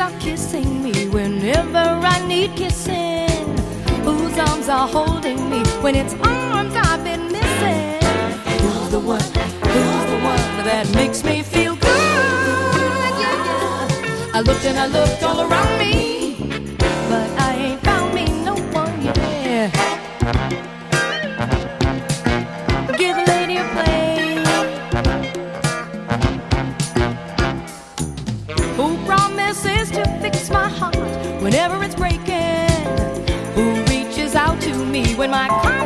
are kissing me whenever I need kissing? Whose arms are holding me when it's arms I've been missing? Who's the one that makes me feel good? Yeah, yeah. I looked and I looked all around me, but I ain't found me no one, yeah. Give a lady a play. Who promises to fix my heart whenever it's breaking? Who reaches out to me when my